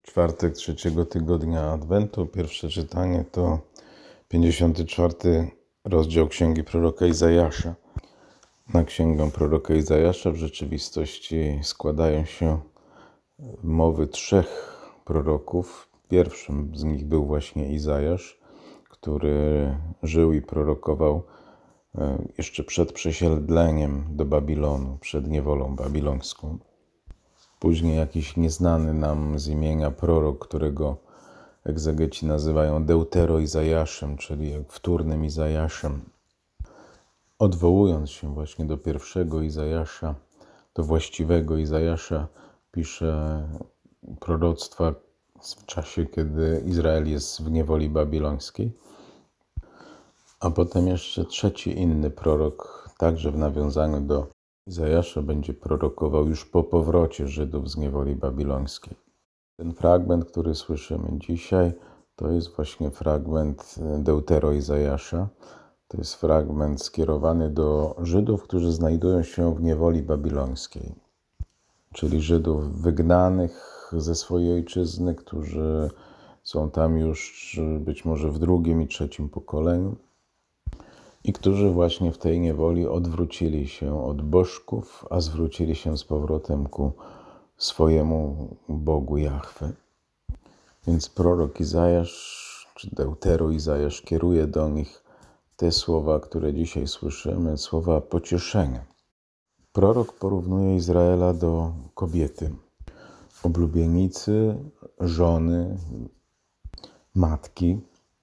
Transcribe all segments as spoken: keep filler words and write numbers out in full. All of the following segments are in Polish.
Czwartek trzeciego tygodnia Adwentu. Pierwsze czytanie to pięćdziesiąty czwarty rozdział Księgi proroka Izajasza. Na księgę proroka Izajasza w rzeczywistości składają się mowy trzech proroków. Pierwszym z nich był właśnie Izajasz, który żył i prorokował jeszcze przed przesiedleniem do Babilonu, przed niewolą babilońską. Później jakiś nieznany nam z imienia prorok, którego egzegeci nazywają Deutero-Izajaszem, czyli wtórnym Izajaszem. Odwołując się właśnie do pierwszego Izajasza, do właściwego Izajasza, pisze proroctwa w czasie, kiedy Izrael jest w niewoli babilońskiej. A potem jeszcze trzeci inny prorok, także w nawiązaniu do Izajasza, będzie prorokował już po powrocie Żydów z niewoli babilońskiej. Ten fragment, który słyszymy dzisiaj, to jest właśnie fragment Deutero-Izajasza. To jest fragment skierowany do Żydów, którzy znajdują się w niewoli babilońskiej, czyli Żydów wygnanych ze swojej ojczyzny, którzy są tam już być może w drugim i trzecim pokoleniu i którzy właśnie w tej niewoli odwrócili się od bożków, a zwrócili się z powrotem ku swojemu Bogu Jahwe. Więc prorok Izajasz, czy Deutero-Izajasz kieruje do nich te słowa, które dzisiaj słyszymy, słowa pocieszenia. Prorok porównuje Izraela do kobiety, oblubienicy, żony, matki,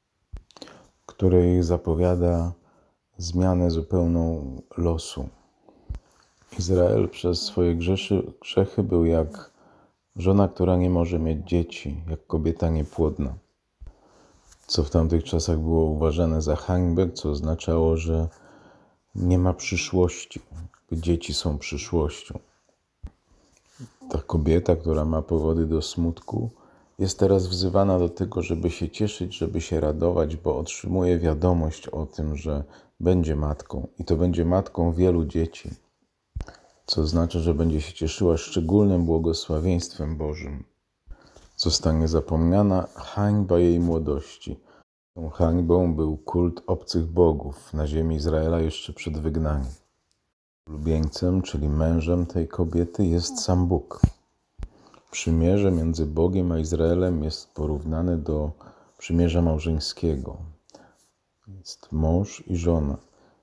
której zapowiada zmianę zupełną losu. Izrael przez swoje grzechy, grzechy był jak żona, która nie może mieć dzieci, jak kobieta niepłodna, co w tamtych czasach było uważane za hańbę, co oznaczało, że nie ma przyszłości, dzieci są przyszłością. Ta kobieta, która ma powody do smutku, jest teraz wzywana do tego, żeby się cieszyć, żeby się radować, bo otrzymuje wiadomość o tym, że będzie matką i to będzie matką wielu dzieci, co znaczy, że będzie się cieszyła szczególnym błogosławieństwem Bożym. Zostanie zapomniana hańba jej młodości. Tą hańbą był kult obcych bogów na ziemi Izraela jeszcze przed wygnaniem. Ulubieńcem, czyli mężem tej kobiety, jest sam Bóg. Przymierze między Bogiem a Izraelem jest porównane do przymierza małżeńskiego. Jest mąż i żona.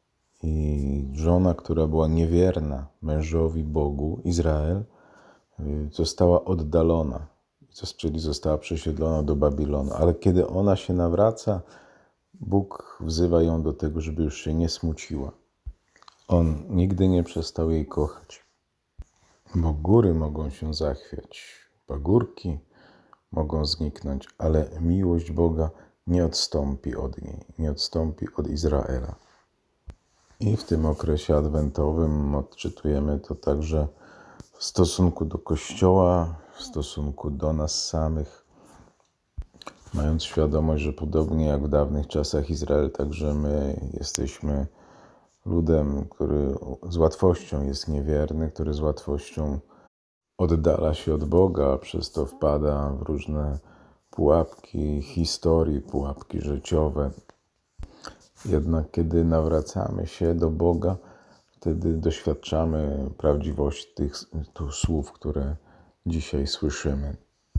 I żona, która była niewierna mężowi Bogu, Izrael, została oddalona, czyli została przesiedlona do Babilonu. Ale kiedy ona się nawraca, Bóg wzywa ją do tego, żeby już się nie smuciła. On nigdy nie przestał jej kochać, bo góry mogą się zachwiać, pagórki mogą zniknąć, ale miłość Boga nie odstąpi od niej, nie odstąpi od Izraela. I w tym okresie adwentowym odczytujemy to także w stosunku do Kościoła, w stosunku do nas samych, mając świadomość, że podobnie jak w dawnych czasach Izrael, także my jesteśmy ludem, który z łatwością jest niewierny, który z łatwością oddala się od Boga, a przez to wpada w różne pułapki historii, pułapki życiowe. Jednak kiedy nawracamy się do Boga, wtedy doświadczamy prawdziwości tych, tych słów, które dzisiaj słyszymy.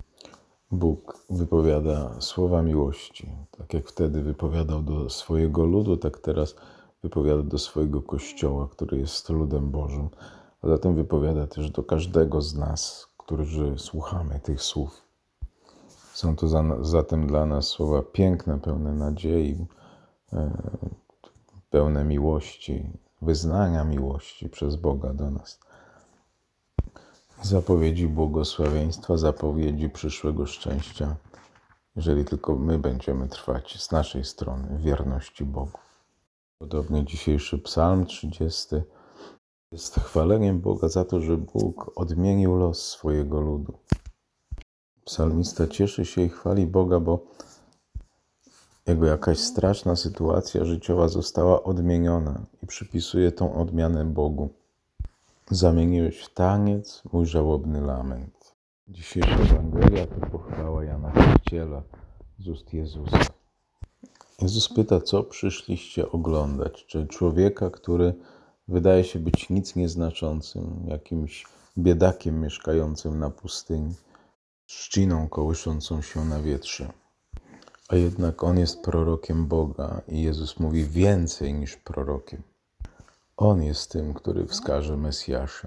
Bóg wypowiada słowa miłości. Tak jak wtedy wypowiadał do swojego ludu, tak teraz wypowiada do swojego Kościoła, który jest ludem Bożym. A zatem wypowiada też do każdego z nas, którzy słuchamy tych słów. Są to zatem dla nas słowa piękne, pełne nadziei, pełne miłości, wyznania miłości przez Boga do nas. Zapowiedzi błogosławieństwa, zapowiedzi przyszłego szczęścia, jeżeli tylko my będziemy trwać z naszej strony w wierności Bogu. Podobnie dzisiejszy psalm trzydziesty jest chwaleniem Boga za to, że Bóg odmienił los swojego ludu. Psalmista cieszy się i chwali Boga, bo jego jakaś straszna sytuacja życiowa została odmieniona i przypisuje tą odmianę Bogu. Zamieniłeś w taniec mój żałobny lament. Dzisiejsza Ewangelia to pochwała Chrzciciela, z ust Jezusa. Jezus pyta, co przyszliście oglądać? Czy człowieka, który wydaje się być nic nieznaczącym, jakimś biedakiem mieszkającym na pustyni, trzciną kołyszącą się na wietrze. A jednak On jest prorokiem Boga i Jezus mówi więcej niż prorokiem. On jest tym, który wskaże Mesjasza.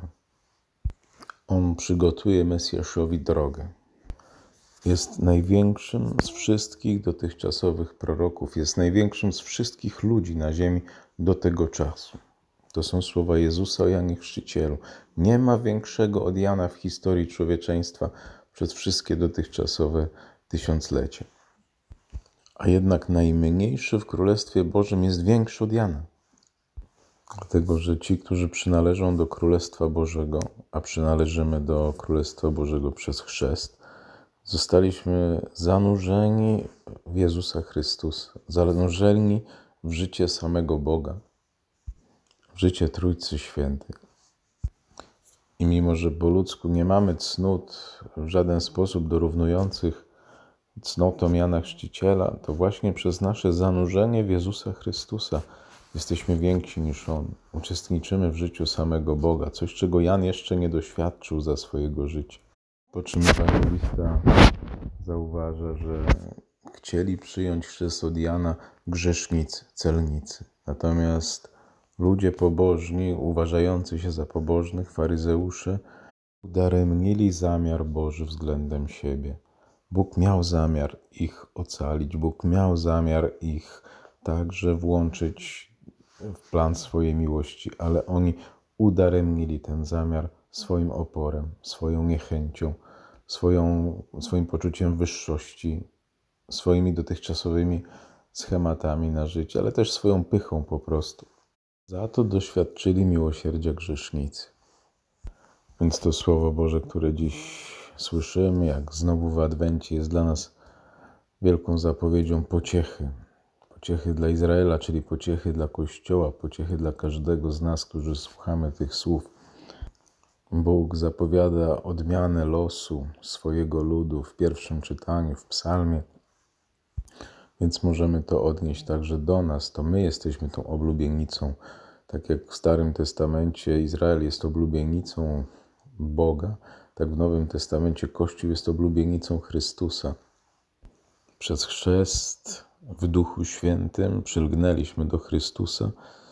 On przygotuje Mesjaszowi drogę. Jest największym z wszystkich dotychczasowych proroków, jest największym z wszystkich ludzi na ziemi do tego czasu. To są słowa Jezusa o Janie Chrzcicielu. Nie ma większego od Jana w historii człowieczeństwa przez wszystkie dotychczasowe tysiąclecia. A jednak najmniejszy w Królestwie Bożym jest większy od Jana. Dlatego, że ci, którzy przynależą do Królestwa Bożego, a przynależymy do Królestwa Bożego przez chrzest, zostaliśmy zanurzeni w Jezusa Chrystusa, zanurzeni w życie samego Boga, w życie Trójcy Świętej. I mimo, że po ludzku nie mamy cnót w żaden sposób dorównujących cnotom Jana Chrzciciela, to właśnie przez nasze zanurzenie w Jezusa Chrystusa jesteśmy więksi niż On. Uczestniczymy w życiu samego Boga, coś, czego Jan jeszcze nie doświadczył za swojego życia. Po czym ewangelista zauważa, że chcieli przyjąć chrzest od Jana grzesznicy, celnicy. Natomiast ludzie pobożni, uważający się za pobożnych, faryzeusze, udaremnili zamiar Boży względem siebie. Bóg miał zamiar ich ocalić, Bóg miał zamiar ich także włączyć w plan swojej miłości, ale oni udaremnili ten zamiar swoim oporem, swoją niechęcią, swoją, swoim poczuciem wyższości, swoimi dotychczasowymi schematami na życie, ale też swoją pychą po prostu. Za to doświadczyli miłosierdzia grzesznicy. Więc to Słowo Boże, które dziś słyszymy, jak znowu w Adwencie, jest dla nas wielką zapowiedzią pociechy. Pociechy dla Izraela, czyli pociechy dla Kościoła, pociechy dla każdego z nas, którzy słuchamy tych słów. Bóg zapowiada odmianę losu swojego ludu w pierwszym czytaniu, w psalmie. Więc możemy to odnieść także do nas. To my jesteśmy tą oblubienicą. Tak jak w Starym Testamencie Izrael jest oblubienicą Boga, tak w Nowym Testamencie Kościół jest oblubienicą Chrystusa. Przez chrzest w Duchu Świętym przylgnęliśmy do Chrystusa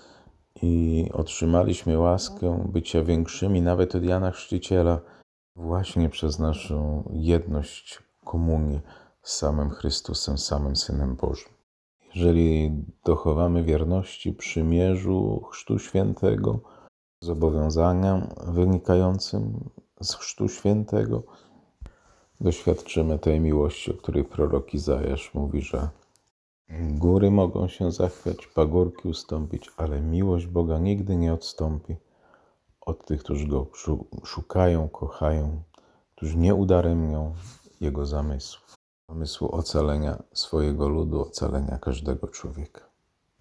i otrzymaliśmy łaskę bycia większymi nawet od Jana Chrzciciela właśnie przez naszą jedność, komunię z samym Chrystusem, samym Synem Bożym. Jeżeli dochowamy wierności przymierzu Chrztu Świętego, zobowiązaniom wynikającym z Chrztu Świętego, doświadczymy tej miłości, o której prorok Izajasz mówi, że góry mogą się zachwiać, pagórki ustąpić, ale miłość Boga nigdy nie odstąpi od tych, którzy Go szukają, kochają, którzy nie udaremnią Jego zamysłu. Zamysłu ocalenia swojego ludu, ocalenia każdego człowieka.